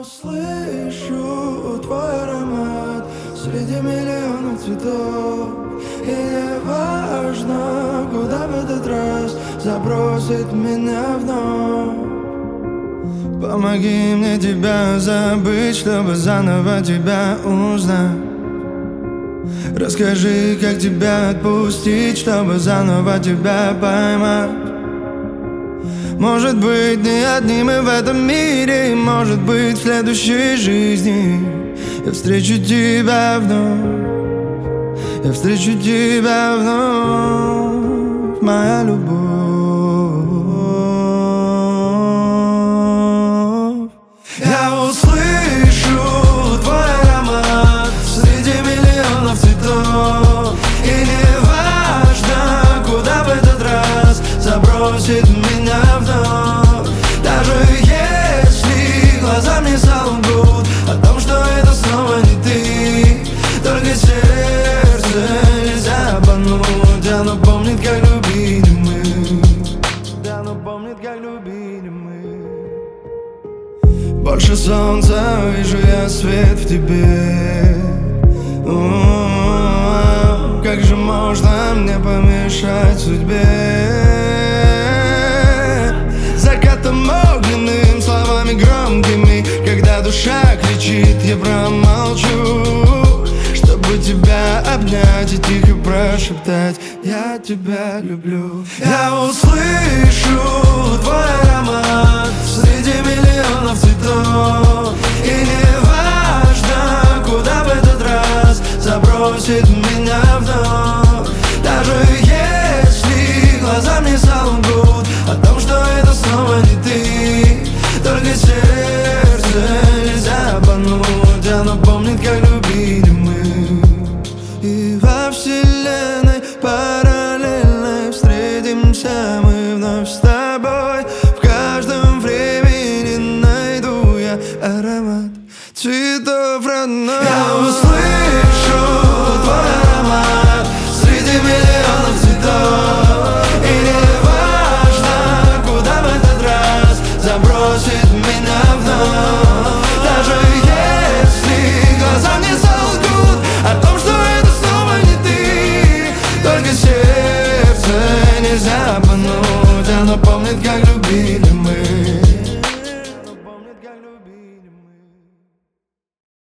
услышу твой аромат среди миллионов цветов. И не важно, куда в этот раз забросит меня вновь. Помоги мне тебя забыть, чтобы заново тебя узнать. Расскажи, как тебя отпустить, чтобы заново тебя поймать. Может быть, не одни мы в этом мире, может быть, в следующей жизни я встречу тебя вновь, я встречу тебя вновь, моя любовь. Я услышу твой аромат среди миллионов цветов. И не важно, куда в этот раз забросит меня вновь. Даже если глаза мне солгут о том, что это снова не ты, только сердце нельзя обмануть. Оно помнит, как любили мы, оно помнит, как любили мы. Больше солнца вижу я свет в тебе. Как же можно мне помешать судьбе? Закатом огненным, словами громкими, когда душа кричит, я промолчу, чтобы тебя обнять и тихо прошептать: я тебя люблю. Я услышу твой аромат среди миллионов цветов. И не важно, куда в этот раз забросит меня вновь. Даже если глаза мне солгут о том, что это снова не ты, только сердце нельзя обмануть. Оно